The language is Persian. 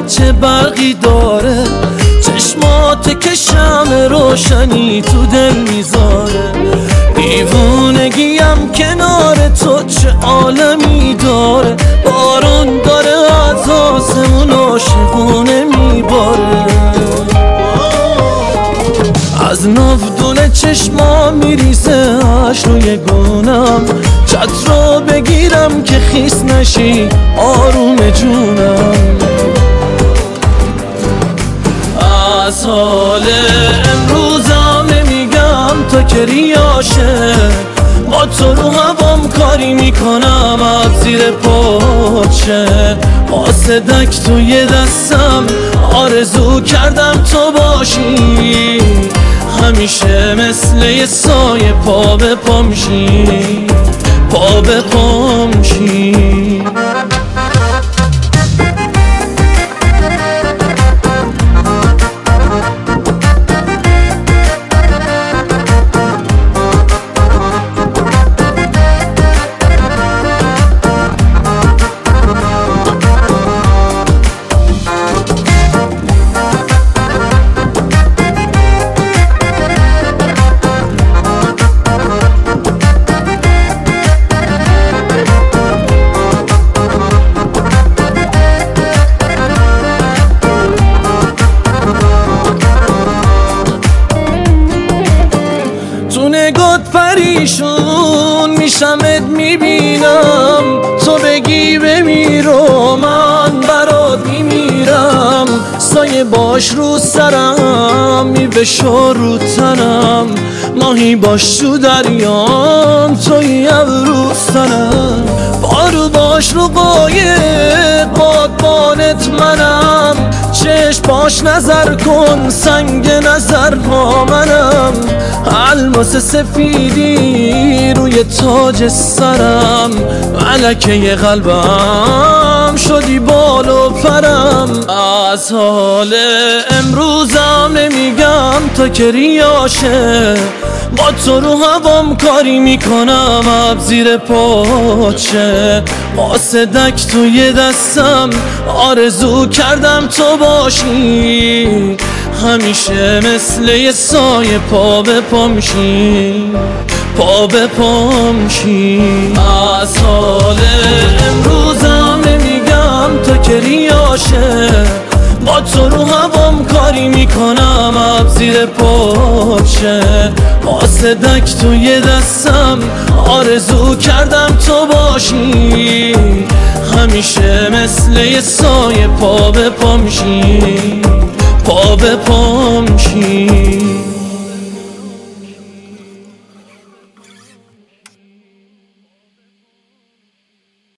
چه برقی داره، چشمات که شمع روشنی تو دل میذاره. دیوونگیم کنار تو چه عالمی داره، بارون داره از آسمون عاشقونه میباره. از ناودون چشما میریزه اش روی گونم، چت رو بگیرم که خیس نشی آروم جونم. از حال امروزم نمیگم تا که ریاشه، با تو رو هوام کاری میکنم از زیر پاچه. قاصدک توی دستم آرزو کردم تو باشی، همیشه مثل یه سایه پا به پام شی، پا به پام شی. نگات پریشون میشمت میبینم، تو بگی بمیرو من برات میمیرم. سایه باش رو سرم میوشو رو تنم، ماهی باش تو دریام توی ابروستنم. بارو باش رو قایق بادبانت منم، چشم باش نظر کن سنگ نظر ها منم. الماس سفیدی روی تاج سرم، ملکه قلبم شدی بال و پرم. از حال امروزم نمیگم تا که ریاشه، با تو رو هوام کاری میکنم اب زیر پاچه. قاصدک توی دستم آرزو کردم تو باشی، همیشه مثل یه سایه پا به پام شی، پا به پام شی. از حال امروزم نمیگم تا که ریاشه، با تو رو هوام کاری میکنم اب زیر پاچه. قاصدک توی دستم آرزو کردم تو باشی، همیشه مثل یه سایه پا به پام شی، پا به پام.